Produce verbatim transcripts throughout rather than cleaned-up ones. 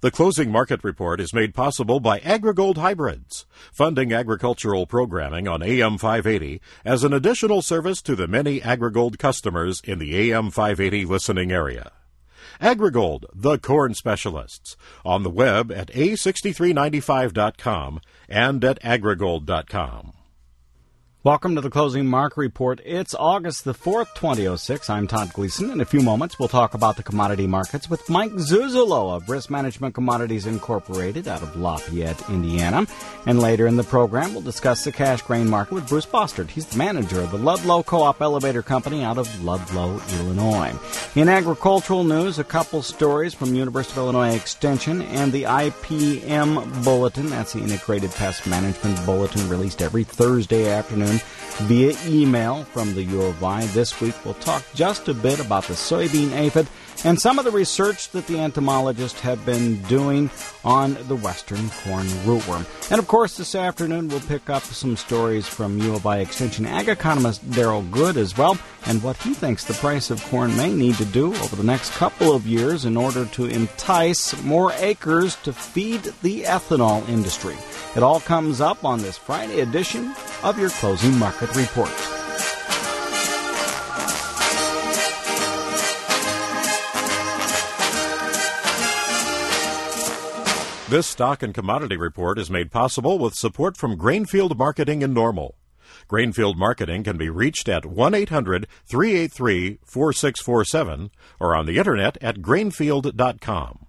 The closing market report is made possible by AgriGold Hybrids, funding agricultural programming on A M five eighty as an additional service to the many AgriGold customers in the A M five eighty listening area. AgriGold, the corn specialists, on the web at A six three nine five dot com and at agrigold dot com. Welcome to the Closing Market Report. It's August the fourth, twenty oh six. I'm Todd Gleason. In a few moments, we'll talk about the commodity markets with Mike Zuzolo of Risk Management Commodities Incorporated out of Lafayette, Indiana. And later in the program, we'll discuss the cash grain market with Bruce Bostard. He's the manager of the Ludlow Co-op Elevator Company out of Ludlow, Illinois. In agricultural news, a couple stories from University of Illinois Extension and the I P M Bulletin. That's the Integrated Pest Management Bulletin, released every Thursday afternoon via email from the U of I. This week we'll talk just a bit about the soybean aphid and some of the research that the entomologists have been doing on the western corn rootworm. And of course this afternoon we'll pick up some stories from U of I Extension ag economist Daryl Good as well, and what he thinks the price of corn may need to do over the next couple of years in order to entice more acres to feed the ethanol industry. It all comes up on this Friday edition of your Closing Market Report. This stock and commodity report is made possible with support from Grainfield Marketing in Normal. Grainfield Marketing can be reached at one eight hundred three eight three four six four seven or on the internet at grainfield dot com.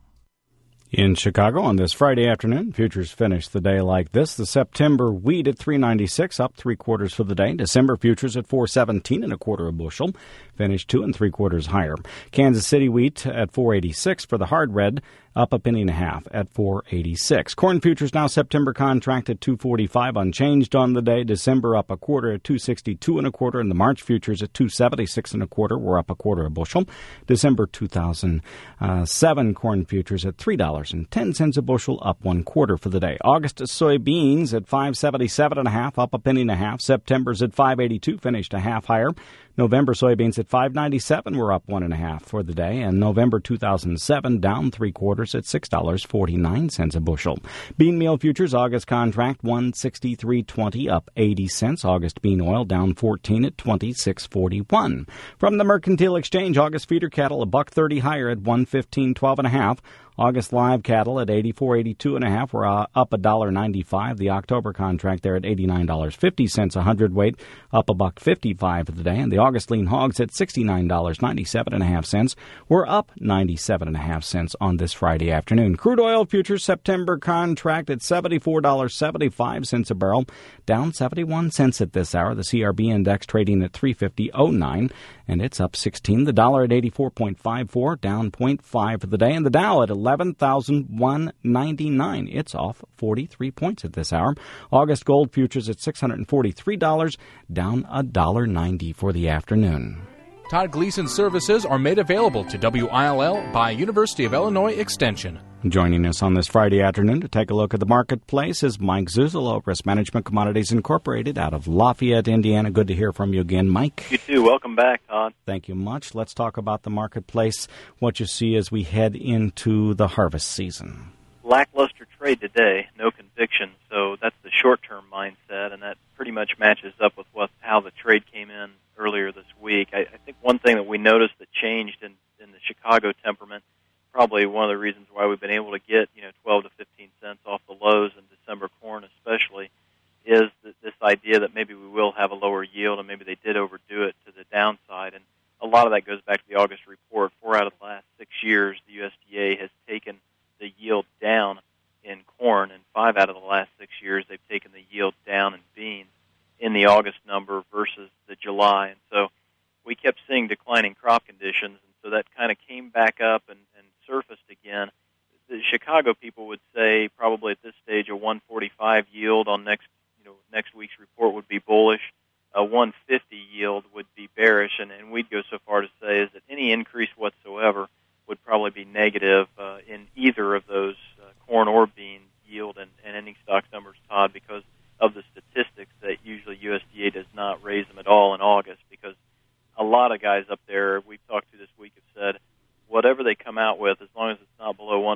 In Chicago on this Friday afternoon, futures finished the day like this. The September wheat at three ninety-six, up three quarters for the day. December futures at four seventeen and a quarter a bushel, finished two and three quarters higher. Kansas City wheat at four eighty-six for the hard red, up a penny and a half at four eighty-six. Corn futures now September contract at two forty-five, unchanged on the day. December up a quarter at two sixty-two and a quarter, and the March futures at two seventy-six and a quarter were up a quarter a bushel. December two thousand seven corn futures at three dollars and ten cents a bushel, up one quarter for the day. August soybeans at five seventy-seven and a half, up a penny and a half. September's at five eighty-two, finished a half higher. November soybeans at five ninety-seven were up one and a half for the day, and November two thousand seven down three quarters at six dollars and forty-nine cents a bushel. Bean meal futures August contract one sixty-three twenty, up eighty cents. August bean oil down fourteen at twenty-six forty-one. From the Mercantile Exchange, August feeder cattle a buck thirty higher at one fifteen twelve and a half. August live cattle at eighty-four eighty-two and a half were uh, up a dollar ninety-five. The October contract there at eighty-nine dollars and fifty cents a hundredweight, up a buck fifty-five for the day. And the August lean hogs at sixty-nine dollars and ninety-seven and a half cents were up ninety-seven and a half cents on this Friday afternoon. Crude oil futures September contract at seventy-four dollars and seventy-five cents a barrel, down seventy-one cents at this hour. The C R B index trading at three fifty oh nine, and it's up sixteen. The dollar at eighty-four point five four, down zero point five for the day. And the Dow at eleven thousand one hundred ninety-nine. It's off forty-three points at this hour. August gold futures at six hundred forty-three dollars, down one dollar ninety for the afternoon. Todd Gleason services are made available to W I L L by University of Illinois Extension. Joining us on this Friday afternoon to take a look at the marketplace is Mike Zuzolo of Risk Management Commodities Incorporated out of Lafayette, Indiana. Good to hear from you again, Mike. You too. Welcome back, Todd. Thank you much. Let's talk about the marketplace, what you see as we head into the harvest season. Lackluster trade today, no conviction, so that's the short-term mindset, and that pretty much matches up with what how the trade came in earlier this week. I, I think one thing that we noticed that changed in, in the Chicago temperament, probably one of the reasons why we've been able to get, you know, twelve to fifteen cents off the lows in December corn especially, is that this idea that maybe we will have a lower yield and maybe they did overdo it to the downside. And a lot of that goes back to the August report. Four out of the last six years, the U S D A has taken the yield down in corn, and five out of the last six years they've taken the yield down in beans in the August number versus the July. And so we kept seeing declining crop conditions, and so that kind of came back up and, and surfaced again. The Chicago people would say probably at this stage a one forty-five yield on next you know next week's report would be bullish. A one fifty yield would be bearish, and, and we'd go so far to say is that any increase whatsoever would probably be negative uh, in either of those uh, corn or bean yield and, and ending stock numbers, Todd, because of the statistics that usually U S D A does not raise them at all in August, because a lot of guys up there we've talked to this week have said whatever they come out with, as long as it's not below one forty-five,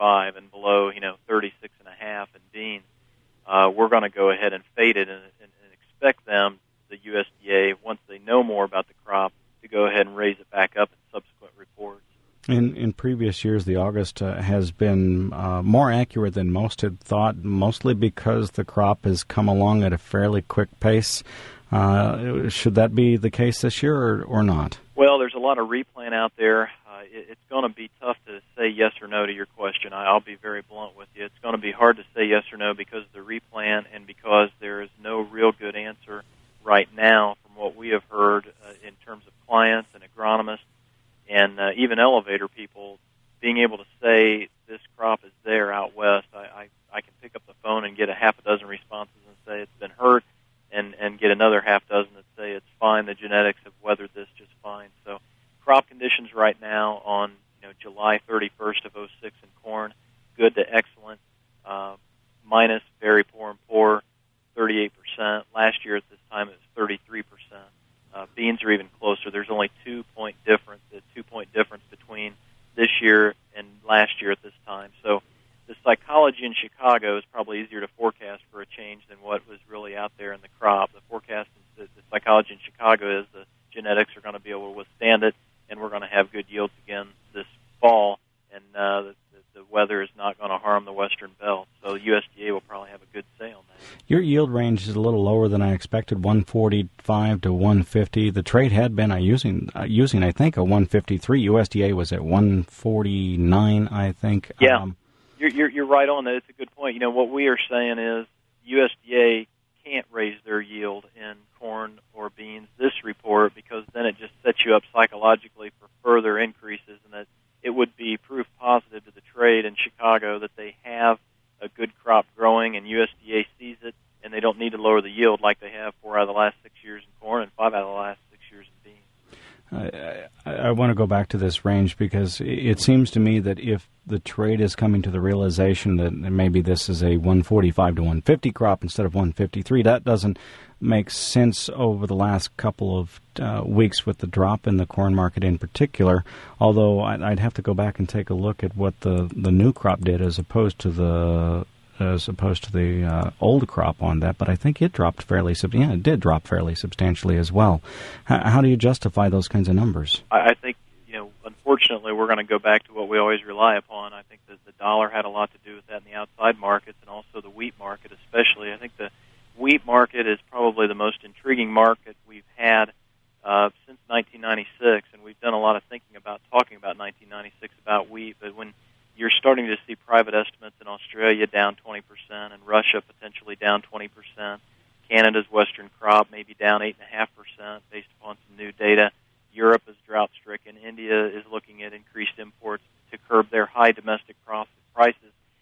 thirty-five and below, you know, thirty-six and a half in beans, uh, we're going to go ahead and fade it and, and, and expect them, the U S D A, once they know more about the crop, to go ahead and raise it back up in subsequent reports. In in previous years, the August uh, has been uh, more accurate than most had thought, mostly because the crop has come along at a fairly quick pace. Uh, should that be the case this year or, or not? Well, there's a lot of replant out there. Uh, it, it's going to be tough to say yes or no to your question. I, I'll be very blunt with you. It's going to be hard to say yes or no because of the replant and because there is no real good answer right now from what we have heard uh, in terms of clients and agronomists and uh, even elevator people being able to say this crop is there out west. I, I, I can pick up the phone and get a half a dozen responses and say it's been hurt, and, and get another half dozen that say it's fine, the genetics have weathered this just fine. So crop conditions right now on you know July thirty-first of oh six in corn, good to excellent, uh, minus very poor and poor, thirty-eight percent. Last year at this time it was thirty-three percent. Uh, beans are even closer. There's only two-point difference, a two-point difference between this year and last year at this time. So the psychology in Chicago is probably easier to forecast for a change than what was really out there in the crop. The forecast, the, the psychology in Chicago is the genetics are going to be able to withstand it, and we're going to have good yields again this fall, and uh, the, the weather is not going to harm the western belt. So the U S D A will probably have a good say on that. Your yield range is a little lower than I expected, one forty-five to one fifty. The trade had been uh, using, uh, using, I think, a one fifty-three. U S D A was at one forty-nine, I think. Yeah. Um, You're, you're, you're right on that. It's a good point. You know, what we are saying is U S D A can't raise their yield in corn or beans this report because then it just sets you up psychologically for further increases, and that it would be proof positive to the trade in Chicago that they have a good crop growing and U S D A sees it, and they don't need to lower the yield like they have four out of the last six years in corn and five out of the last six years in beans. I, I, I want to go back to this range because it seems to me that if the trade is coming to the realization that maybe this is a one forty-five to one fifty crop instead of one fifty-three, that doesn't make sense over the last couple of uh, weeks with the drop in the corn market in particular, although I'd have to go back and take a look at what the, the new crop did as opposed to the as opposed to the uh, old crop on that, but I think it dropped fairly, sub- yeah, it did drop fairly substantially as well. H- how do you justify those kinds of numbers? I, I think, you know, unfortunately, we're going to go back to what we always rely upon. I think that the dollar had a lot to do with that in the outside markets and also the wheat market especially. I think the wheat market is probably the most intriguing market we've had uh, since nineteen ninety-six, and we've done a lot of thinking about talking about nineteen ninety-six about wheat, but when you're starting to see private estimates in Australia down twenty percent and Russia potentially down twenty percent. Canada's western crop maybe down eight point five percent based upon some new data. Europe is drought-stricken. India is looking at increased imports to curb their high domestic prices.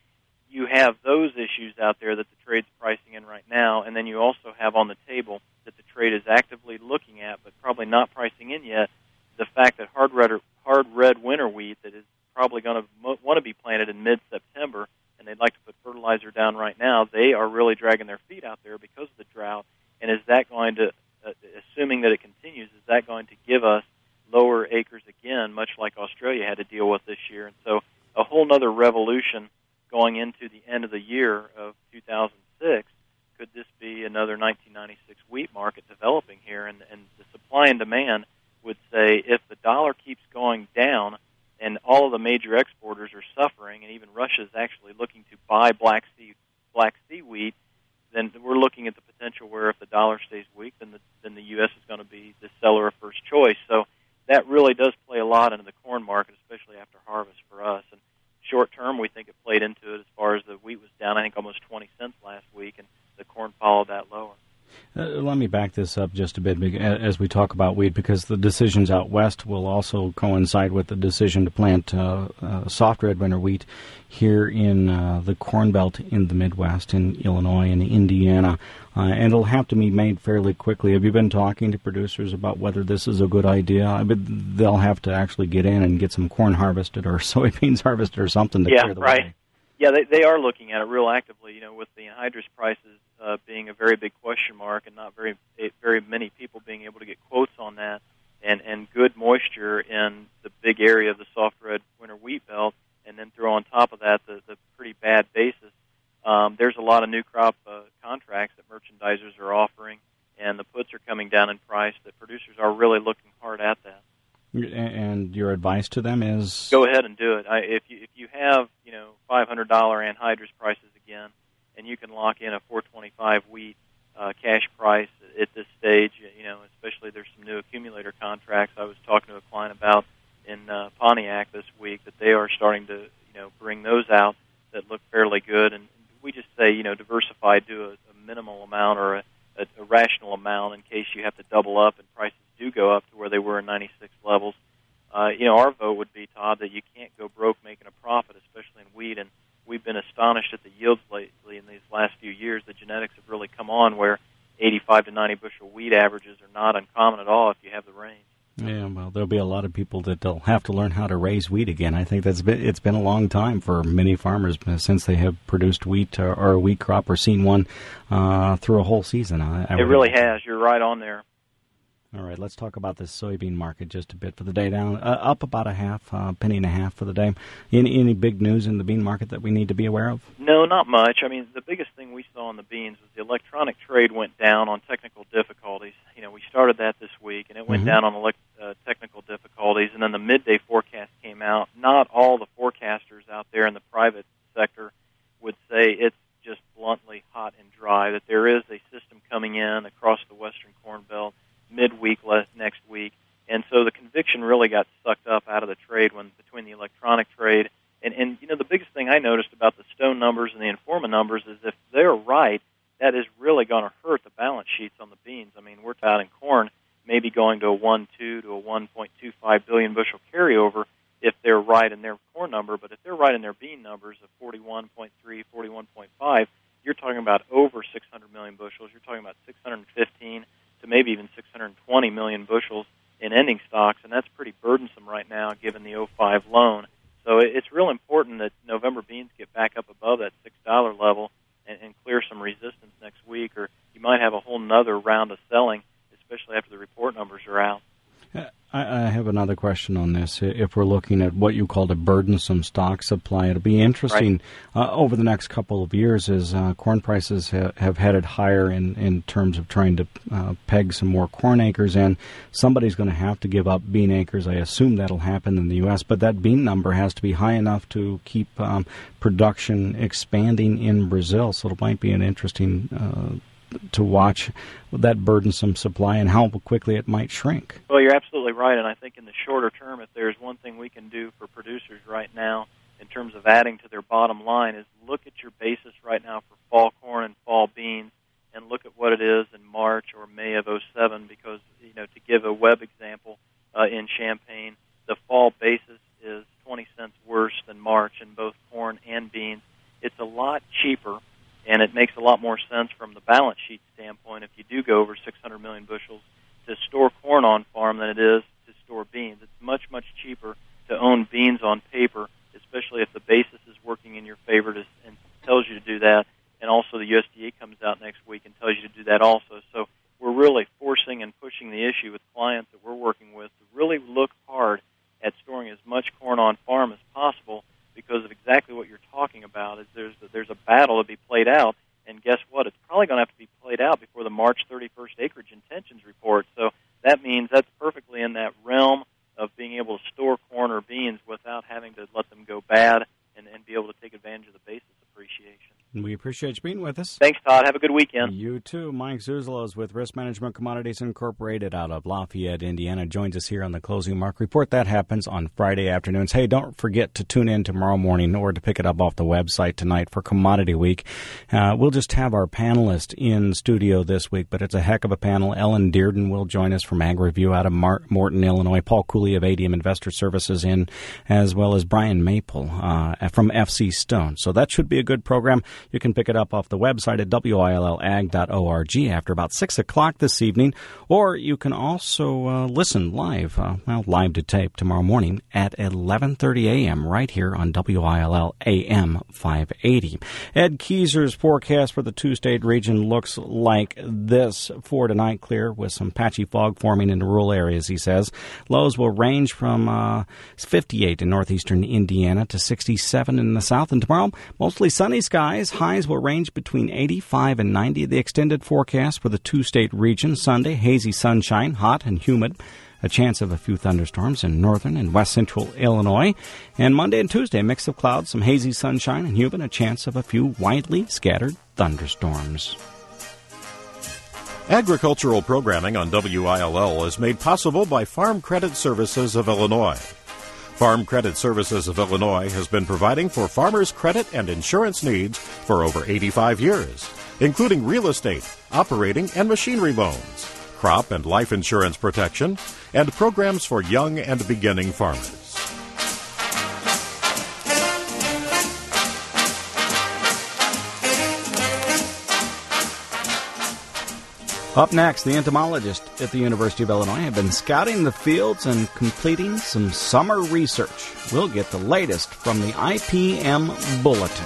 You have those issues out there that the trade's pricing in right now, and then you also have on the table that the trade is actively looking at but probably not pricing in yet the fact that hard red, hard red winter wheat that is probably going to mo- want to be planted in mid-September, and they'd like to put fertilizer down right now, they are really dragging their feet out there because of the drought. And is that going to, uh, assuming that it continues, is that going to give us lower acres again, much like Australia had to deal with this year? And so a whole other revolution going into the end of the year of two thousand six. Could this be another nineteen ninety-six wheat market developing here? And, and the supply and demand would say if the dollar keeps going down, and all of the major exporters are suffering, and even Russia is actually looking to buy Black Sea Black Sea wheat, then we're looking at the potential where if the dollar stays weak, then the, then the U S is going to be the seller of first choice. So that really does play a lot into the corn market, especially after harvest for us. And short term, we think it played into it as far as the wheat was down, I think, almost twenty cents last week, and the corn followed that lower. Uh, let me back this up just a bit as we talk about wheat, because the decisions out west will also coincide with the decision to plant uh, uh, soft red winter wheat here in uh, the Corn Belt in the Midwest, in Illinois and Indiana. Uh, and it'll have to be made fairly quickly. Have you been talking to producers about whether this is a good idea? I mean, they'll have to actually get in and get some corn harvested or soybeans harvested or something to yeah, clear the right. way. Yeah, they they are looking at it real actively. You know, with the anhydrous prices uh, being a very big question mark, and not very very many people being able to get quotes on that, and and good moisture in the big area of the soft red winter wheat belt, and then throw on top of that the, the pretty bad basis, um, there's a lot of new crop uh, contracts that merchandisers are offering, and the puts are coming down in price that producers are really looking hard at that. And your advice to them is? Go ahead and do it. I, if you if you have, you know, five hundred dollars anhydrous prices again, and you can lock in a four twenty-five wheat uh, cash price at this stage, you know, especially there's some new accumulator contracts I was talking to a client about in uh, Pontiac this week that they are starting to, you know, bring those out that look fairly good. And we just say, you know, diversify, do a, a minimal amount or a, a, a rational amount in case you have to double up and prices do go up to where they were in ninety-six levels. Uh, you know, our vote would be, Todd, that you can't go broke making a profit, especially in wheat. And we've been astonished at the yields lately in these last few years. The genetics have really come on where eighty-five to ninety bushel wheat averages are not uncommon at all if you have the rain. Yeah, well, there'll be a lot of people that will have to learn how to raise wheat again. I think that's been, it's been a long time for many farmers since they have produced wheat or, or a wheat crop or seen one uh, through a whole season. I, I it really has. You're right on there. All right, let's talk about this soybean market just a bit for the day. Down, uh, up about a half, uh, penny and a half for the day. Any, any big news in the bean market that we need to be aware of? No, not much. I mean, the biggest thing we saw in the beans was the electronic trade went down on technical difficulties. You know, we started that this week, and it went mm-hmm. down on elect, uh, technical difficulties, and then the midday forecast came out. Not all the forecasters out there in the private sector would say it's just bluntly hot and dry, that there is a system coming in across the western Corn Belt midweek next week, and so the conviction really got sucked up out of the trade when between the electronic trade and, and you know, the biggest thing I noticed about the Stone numbers and the Informa numbers is if they're right, that is really going to hurt the balance sheets on the beans. I mean, we're out in corn maybe going to a one point two to a one point two five billion bushel carryover if they're right in their corn number, but if they're right in their bean numbers of forty-one point three, forty-one point five, you're talking about over six hundred million bushels. You're talking about six hundred fifteen to maybe even six hundred twenty million bushels in ending stocks, and that's pretty burdensome right now given the oh five loan. So it's real important that November beans get back up above that six dollar level and, and clear some resistance next week, or you might have a whole nother round of selling, especially after the report numbers are out. I have another question on this. If we're looking at what you called a burdensome stock supply, it'll be interesting right. uh, over the next couple of years as uh, corn prices ha- have headed higher in, in terms of trying to uh, peg some more corn acres in. Somebody's going to have to give up bean acres. I assume that'll happen in the U S, but that bean number has to be high enough to keep um, production expanding in Brazil. So it might be an interesting uh to watch that burdensome supply and how quickly it might shrink. Well, you're absolutely right, and I think in the shorter term, if there's one thing we can do for producers right now in terms of adding to their bottom line is look at your basis right now for fall corn and fall beans and look at what it is in March or May of oh seven because, you know, to give a web example, uh, in Champaign, the fall basis is twenty cents worse than March in both corn and beans. It's a lot cheaper. And it makes a lot more sense from the balance sheet standpoint if you do go over six hundred million bushels to store corn on farm than it is to store beans. It's much, much cheaper to own beans on paper, especially if the basis is working in your favor to, and tells you to do that. And also the U S D A comes out next week and tells you to do that also. So we're really forcing and pushing the issue with clients that we're working with to really look hard at storing as much corn on farm as possible because of exactly what you're talking about is there's there's a battle to be played out, and guess what? It's probably going to have to be played out before the March thirty-first acreage intentions report. So that means that's perfectly in that realm of being able to store corn or beans without having to let them go bad and, and be able to take advantage of the basis appreciation. We appreciate you being with us. Thanks, Todd. Have a good weekend. You too. Mike Zuzolo is with Risk Management Commodities Incorporated out of Lafayette, Indiana. Joins us here on the Closing Mark Report. That happens on Friday afternoons. Hey, don't forget to tune in tomorrow morning or to pick it up off the website tonight for Commodity Week. Uh, we'll just have our panelist in studio this week, but it's a heck of a panel. Ellen Dearden will join us from AgReview out of Mar- Morton, Illinois. Paul Cooley of A D M Investor Services in, as well as Brian Maple uh, from F C Stone. So that should be a good program. You can pick it up off the website at W I L L ag dot org after about six o'clock this evening, or you can also uh, listen live, uh, well, live to tape tomorrow morning at eleven thirty a.m. right here on W I L L A M five eighty. Ed Keyser's forecast for the two-state region looks like this for tonight: clear with some patchy fog forming in the rural areas, he says. Lows will range from uh, fifty-eight in northeastern Indiana to sixty-seven in the south. And tomorrow, mostly sunny skies. Highs will range between eighty-five and ninety. The extended forecast for the two-state region: Sunday, hazy sunshine, hot and humid. A chance of a few thunderstorms in northern and west central Illinois. And Monday and Tuesday, a mix of clouds, some hazy sunshine and humid, a chance of a few widely scattered thunderstorms. Agricultural programming on W I L L is made possible by Farm Credit Services of Illinois. Farm Credit Services of Illinois has been providing for farmers' credit and insurance needs for over eighty-five years, including real estate, operating and machinery loans, crop and life insurance protection, and programs for young and beginning farmers. Up next, the entomologists at the University of Illinois have been scouting the fields and completing some summer research. We'll get the latest from the I P M Bulletin.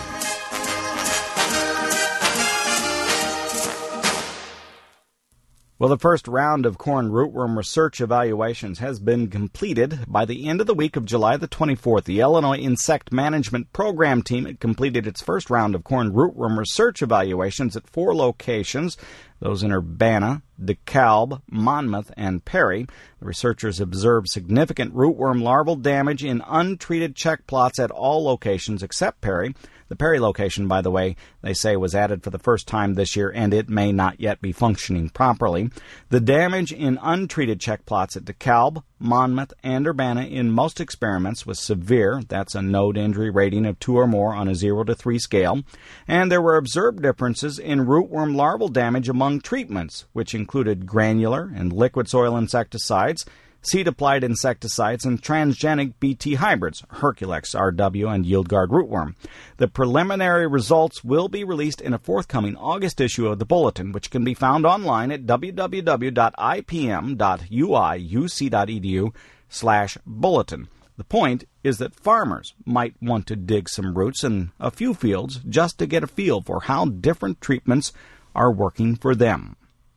Well, the first round of corn rootworm research evaluations has been completed. By the end of the week of July the twenty-fourth, the Illinois Insect Management Program team had completed its first round of corn rootworm research evaluations at four locations, those in Urbana, DeKalb, Monmouth, and Perry. The researchers observed significant rootworm larval damage in untreated check plots at all locations except Perry. The Perry location, by the way, they say was added for the first time this year, and it may not yet be functioning properly. The damage in untreated check plots at DeKalb, Monmouth, and Urbana in most experiments was severe. That's a node injury rating of two or more on a zero to three scale. And there were observed differences in rootworm larval damage among treatments, which included granular and liquid soil insecticides, seed-applied insecticides, and transgenic B T hybrids, Herculex, R W, and YieldGuard rootworm. The preliminary results will be released in a forthcoming August issue of the Bulletin, which can be found online at w w w dot i p m dot u i u c dot e d u slash bulletin. The point is that farmers might want to dig some roots in a few fields just to get a feel for how different treatments are working for them.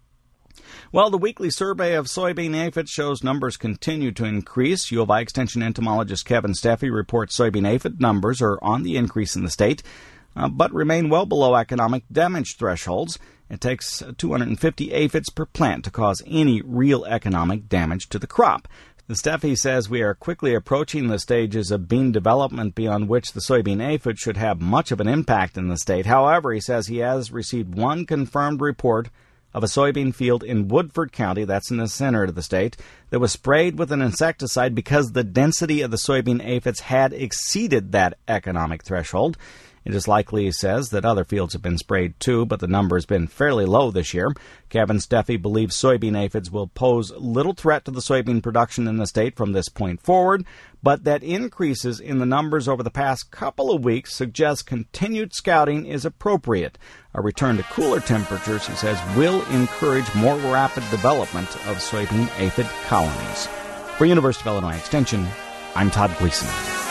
Well, the weekly survey of soybean aphids shows numbers continue to increase. U of I Extension entomologist Kevin Steffi reports soybean aphid numbers are on the increase in the state, uh, but remain well below economic damage thresholds. It takes two hundred fifty aphids per plant to cause any real economic damage to the crop. The Steffi says we are quickly approaching the stages of bean development beyond which the soybean aphid should have much of an impact in the state. However, he says he has received one confirmed report of a soybean field in Woodford County, that's in the center of the state, that was sprayed with an insecticide because the density of the soybean aphids had exceeded that economic threshold. It is likely, he says, that other fields have been sprayed too, but the number has been fairly low this year. Kevin Steffi believes soybean aphids will pose little threat to the soybean production in the state from this point forward, but that increases in the numbers over the past couple of weeks suggest continued scouting is appropriate. A return to cooler temperatures, he says, will encourage more rapid development of soybean aphid colonies. For University of Illinois Extension, I'm Todd Gleason.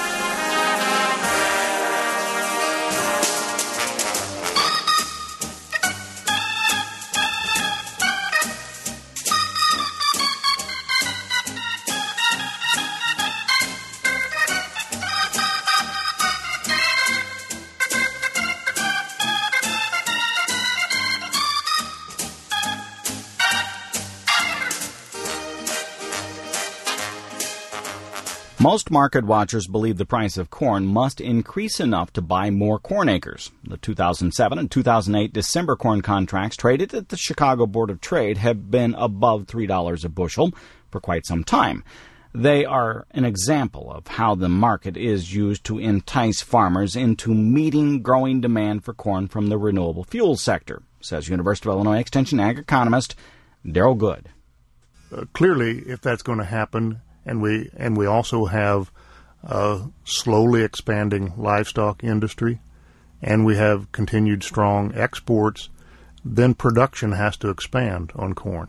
Most market watchers believe the price of corn must increase enough to buy more corn acres. The two thousand seven and two thousand eight December corn contracts traded at the Chicago Board of Trade have been above three dollars a bushel for quite some time. They are an example of how the market is used to entice farmers into meeting growing demand for corn from the renewable fuel sector, says University of Illinois Extension ag economist Daryl Good. Uh, clearly, if that's going to happen, And we and we also have a slowly expanding livestock industry, and we have continued strong exports, then production has to expand on corn.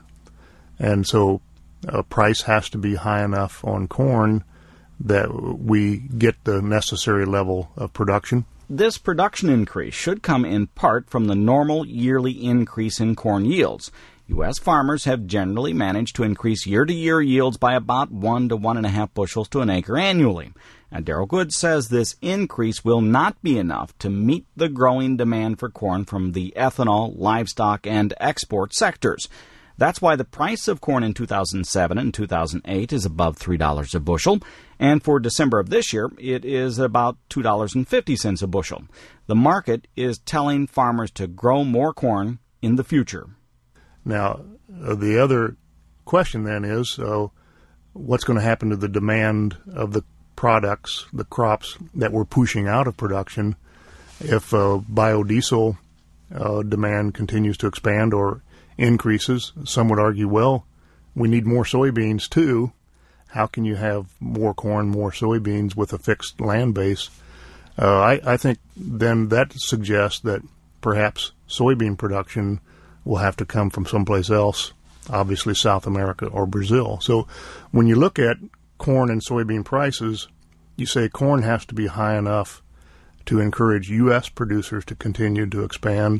And so a price has to be high enough on corn that we get the necessary level of production. This production increase should come in part from the normal yearly increase in corn yields. U S farmers have generally managed to increase year-to-year yields by about one to one and a half bushels to an acre annually. And Darrell Good says this increase will not be enough to meet the growing demand for corn from the ethanol, livestock, and export sectors. That's why the price of corn in two thousand seven and two thousand eight is above three dollars a bushel, and for December of this year, it is about two dollars and fifty cents a bushel. The market is telling farmers to grow more corn in the future. Now, uh, the other question then is, uh, what's going to happen to the demand of the products, the crops that we're pushing out of production if uh, biodiesel uh, demand continues to expand or increases? Some would argue, well, we need more soybeans too. How can you have more corn, more soybeans with a fixed land base? Uh, I, I think then that suggests that perhaps soybean production will have to come from someplace else, obviously South America or Brazil. So when you look at corn and soybean prices, you say corn has to be high enough to encourage U S producers to continue to expand.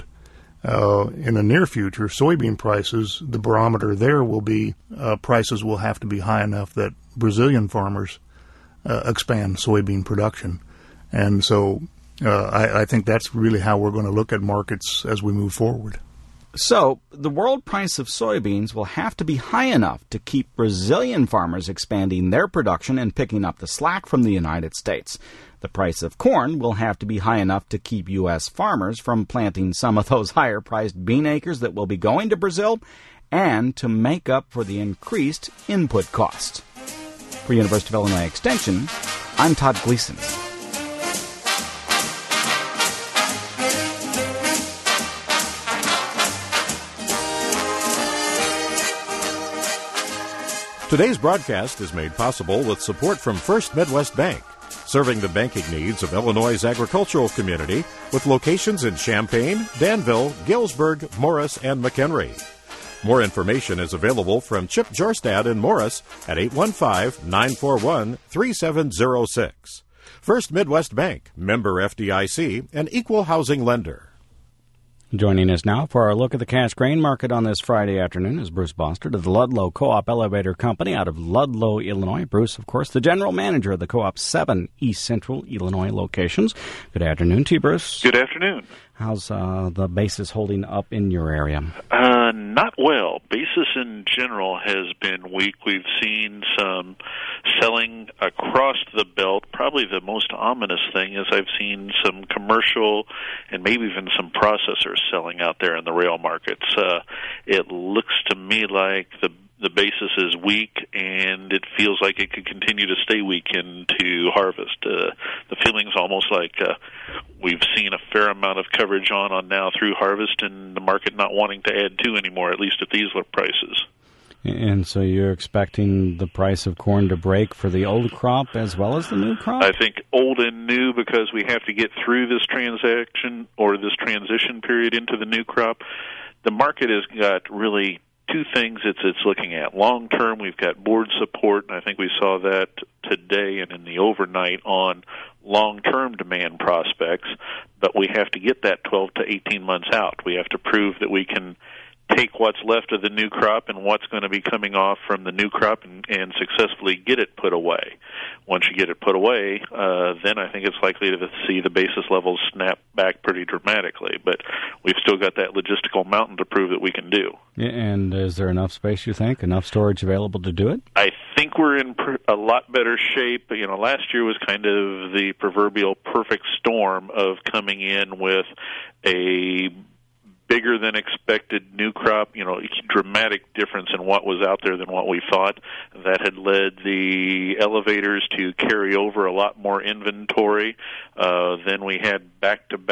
Uh, in the near future, soybean prices, the barometer there will be uh, prices will have to be high enough that Brazilian farmers uh, expand soybean production. And so uh, I, I think that's really how we're going to look at markets as we move forward. So, the world price of soybeans will have to be high enough to keep Brazilian farmers expanding their production and picking up the slack from the United States. The price of corn will have to be high enough to keep U S farmers from planting some of those higher-priced bean acres that will be going to Brazil, and to make up for the increased input costs. For University of Illinois Extension, I'm Todd Gleason. Today's broadcast is made possible with support from First Midwest Bank, serving the banking needs of Illinois' agricultural community with locations in Champaign, Danville, Galesburg, Morris, and McHenry. More information is available from Chip Jorstad in Morris at eight one five, nine four one, three seven zero six. First Midwest Bank, member F D I C, an equal housing lender. Joining us now for our look at the cash grain market on this Friday afternoon is Bruce Bostard of the Ludlow Co-op Elevator Company out of Ludlow, Illinois. Bruce, of course, the general manager of the Co-op's seven East Central Illinois locations. Good afternoon to you, Bruce. Good afternoon. How's uh, the basis holding up in your area? Uh, not well. Basis in general has been weak. We've seen some selling across the belt. Probably the most ominous thing is I've seen some commercial and maybe even some processors selling out there in the rail markets. Uh, it looks to me like the the basis is weak, and it feels like it could continue to stay weak into harvest. Uh, the feeling's almost like uh, we've seen a fair amount of coverage on on now through harvest, and the market not wanting to add to anymore, at least at these low prices. And so you're expecting the price of corn to break for the old crop as well as the new crop? I think old and new, because we have to get through this transaction or this transition period into the new crop. The market has got really two things it's it's looking at. Long term, we've got board support, and I think we saw that today and in the overnight on long-term demand prospects, but we have to get that twelve to eighteen months out. We have to prove that we can take what's left of the new crop and what's going to be coming off from the new crop and, and successfully get it put away. Once you get it put away, uh, then I think it's likely to see the basis levels snap back pretty dramatically. But we've still got that logistical mountain to prove that we can do. And is there enough space, you think? Enough storage available to do it? I think we're in pr- a lot better shape. You know, last year was kind of the proverbial perfect storm of coming in with a bigger than expected new crop, you know, dramatic difference in what was out there than what we thought. That had led the elevators to carry over a lot more inventory. Uh, then we had back-to-back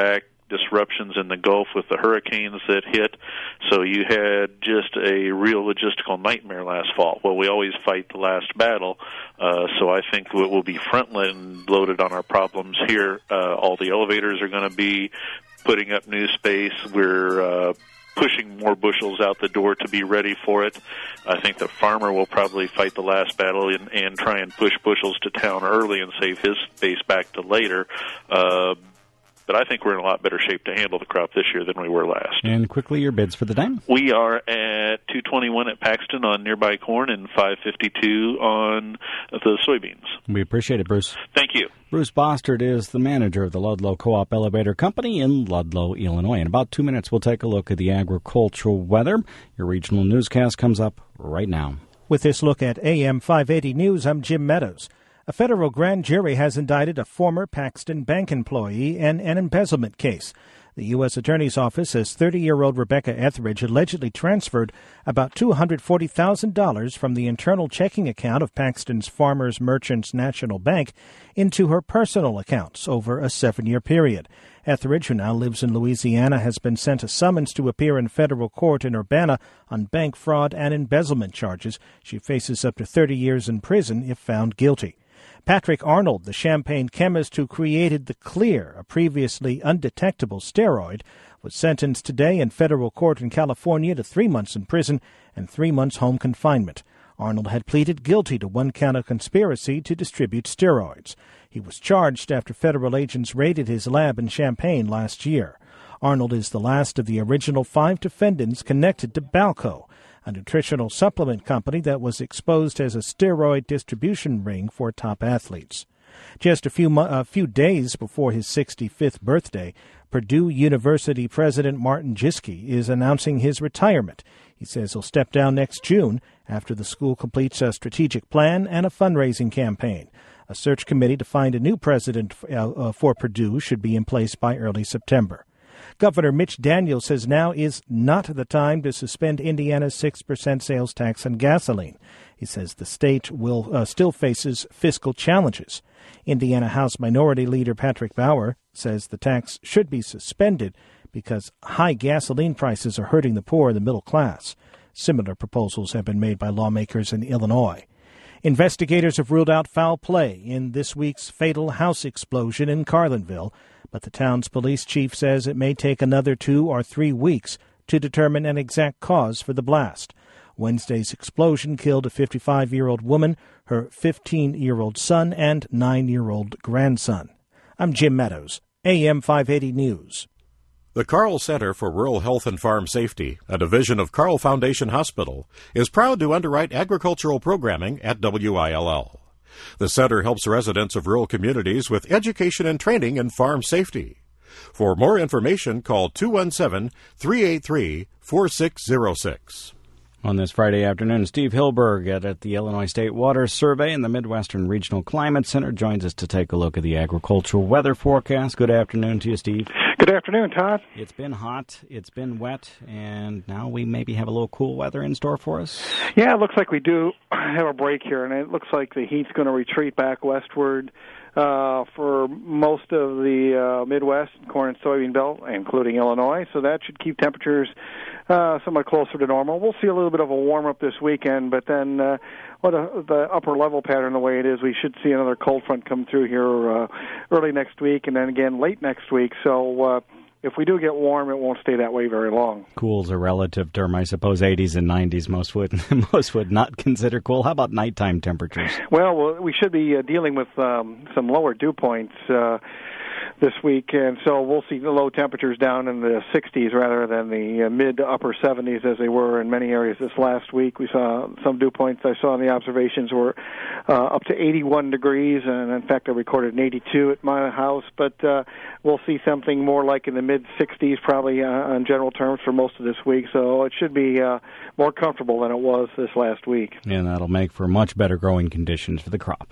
disruptions in the Gulf with the hurricanes that hit. So you had just a real logistical nightmare last fall. Well, we always fight the last battle, uh, so I think we'll be front-end loaded on our problems here. Uh, all the elevators are going to be putting up new space. We're uh, pushing more bushels out the door to be ready for it. I think the farmer will probably fight the last battle and, and try and push bushels to town early and save his space back to later. Uh, But I think we're in a lot better shape to handle the crop this year than we were last. And quickly, your bids for the day. We are at two twenty-one at Paxton on nearby corn and five fifty-two on the soybeans. We appreciate it, Bruce. Thank you. Bruce Bostard is the manager of the Ludlow Co-op Elevator Company in Ludlow, Illinois. In about two minutes, we'll take a look at the agricultural weather. Your regional newscast comes up right now. With this look at A M five eighty News, I'm Jim Meadows. A federal grand jury has indicted a former Paxton Bank employee in an embezzlement case. The U S Attorney's Office says thirty-year-old Rebecca Etheridge allegedly transferred about two hundred forty thousand dollars from the internal checking account of Paxton's Farmers Merchants National Bank into her personal accounts over a seven-year period. Etheridge, who now lives in Louisiana, has been sent a summons to appear in federal court in Urbana on bank fraud and embezzlement charges. She faces up to thirty years in prison if found guilty. Patrick Arnold, the Champaign chemist who created the Clear, a previously undetectable steroid, was sentenced today in federal court in California to three months in prison and three months home confinement. Arnold had pleaded guilty to one count of conspiracy to distribute steroids. He was charged after federal agents raided his lab in Champaign last year. Arnold is the last of the original five defendants connected to Balco, a nutritional supplement company that was exposed as a steroid distribution ring for top athletes. Just a few mo- a few days before his sixty-fifth birthday, Purdue University President Martin Jischke is announcing his retirement. He says he'll step down next June after the school completes a strategic plan and a fundraising campaign. A search committee to find a new president uh, uh, for Purdue should be in place by early September. Governor Mitch Daniels says now is not the time to suspend Indiana's six percent sales tax on gasoline. He says the state will uh, still faces fiscal challenges. Indiana House Minority Leader Patrick Bauer says the tax should be suspended because high gasoline prices are hurting the poor and the middle class. Similar proposals have been made by lawmakers in Illinois. Investigators have ruled out foul play in this week's fatal house explosion in Carlinville, but the town's police chief says it may take another two or three weeks to determine an exact cause for the blast. Wednesday's explosion killed a fifty-five-year-old woman, her fifteen-year-old son, and nine-year-old grandson. I'm Jim Meadows, A M five eighty News. The Carl Center for Rural Health and Farm Safety, a division of Carl Foundation Hospital, is proud to underwrite agricultural programming at W I L L. The center helps residents of rural communities with education and training in farm safety. For more information, call two one seven, three eight three, four six zero six. On this Friday afternoon, Steve Hilberg at, at the Illinois State Water Survey and the Midwestern Regional Climate Center joins us to take a look at the agricultural weather forecast. Good afternoon to you, Steve. Good afternoon, Todd. It's been hot, it's been wet, and now we maybe have a little cool weather in store for us? Yeah, it looks like we do have a break here, and it looks like the heat's going to retreat back westward uh, for most of the uh, Midwest, corn and soybean belt, including Illinois, so that should keep temperatures uh, somewhat closer to normal. We'll see a little bit of a warm-up this weekend, but then uh, what a, the upper level pattern the way it is, we should see another cold front come through here uh, early next week and then again late next week. So uh, if we do get warm, it won't stay that way very long. Cool's a relative term, I suppose. eighties and nineties most would most would not consider cool. How about nighttime temperatures? Well, well we should be uh, dealing with um, some lower dew points uh, this week, and so we'll see the low temperatures down in the sixties rather than the uh, mid to upper seventies as they were in many areas this last week. We saw some dew points I saw in the observations were uh, up to eighty-one degrees, and in fact I recorded an eighty-two at my house, but uh, we'll see something more like in the mid sixties probably uh, in general terms for most of this week, so it should be uh, more comfortable than it was this last week. And that'll make for much better growing conditions for the crop.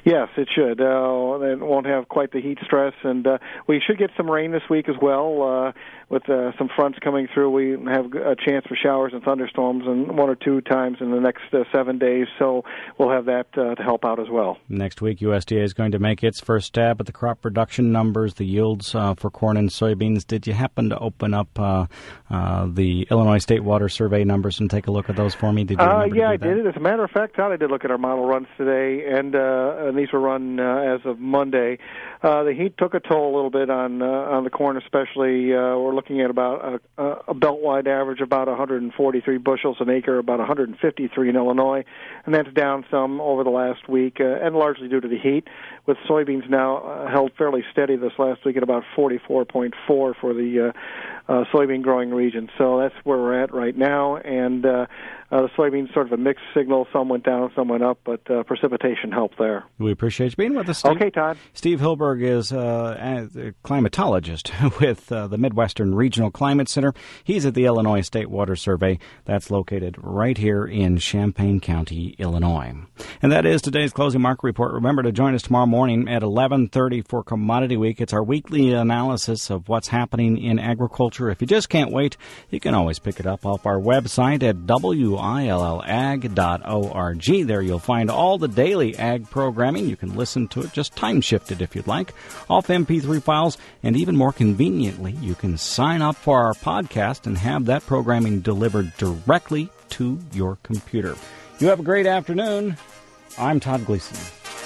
Yes, it should. Uh, it won't have quite the heat stress, and uh, we should get some rain this week as well. Uh, with uh, some fronts coming through, we have a chance for showers and thunderstorms, and one or two times in the next uh, seven days. So we'll have that uh, to help out as well. Next week, U S D A is going to make its first stab at the crop production numbers, the yields uh, for corn and soybeans. Did you happen to open up uh, uh, the Illinois State Water Survey numbers and take a look at those for me? Did you uh, yeah, to I do that? did. As a matter of fact, Todd, I did look at our model runs today, and, uh, and these were run uh, as of Monday. Uh, the heat took a toll a little bit on uh, on the corn, especially. Uh, we're looking at about a, a belt-wide average about one hundred forty-three bushels an acre, about one hundred fifty-three in Illinois, and that's down some over the last week, uh, and largely due to the heat, with soybeans now uh, held fairly steady this last week at about forty-four point four for the uh, uh, soybean growing region. So that's where we're at right now, and uh, uh, the soybeans sort of a mixed signal. Some went down, some went up, but uh, precipitation helped there. We appreciate you being with us, Steve. Okay, Todd. Steve Hilberg is uh, a climatologist with uh, the Midwestern Regional Climate Center. He's at the Illinois State Water Survey. That's located right here in Champaign County, Illinois. And that is today's closing market report. Remember to join us tomorrow morning at eleven thirty for Commodity Week. It's our weekly analysis of what's happening in agriculture. If you just can't wait, you can always pick it up off our website at W I L L ag dot org. There you'll find all the daily ag programming. You can listen to it just time-shifted if you'd like, off M P three files, and even more conveniently, you can sign up for our podcast and have that programming delivered directly to your computer. You have a great afternoon. I'm Todd Gleason.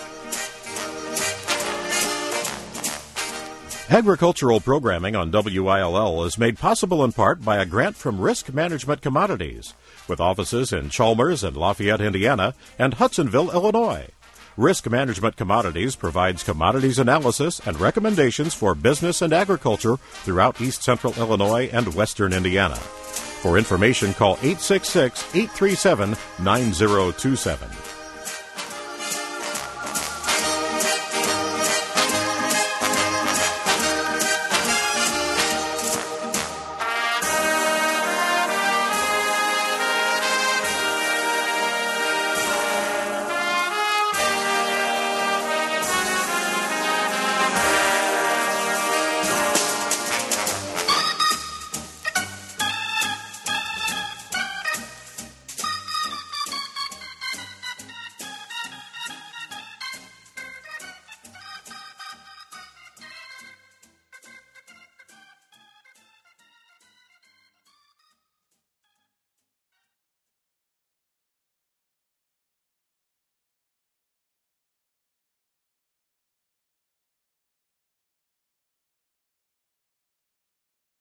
Agricultural programming on W I L L is made possible in part by a grant from Risk Management Commodities, with offices in Chalmers and Lafayette, Indiana, and Hudsonville, Illinois. Risk Management Commodities provides commodities analysis and recommendations for business and agriculture throughout East Central Illinois and Western Indiana. For information, call eight six six, eight three seven, nine zero two seven.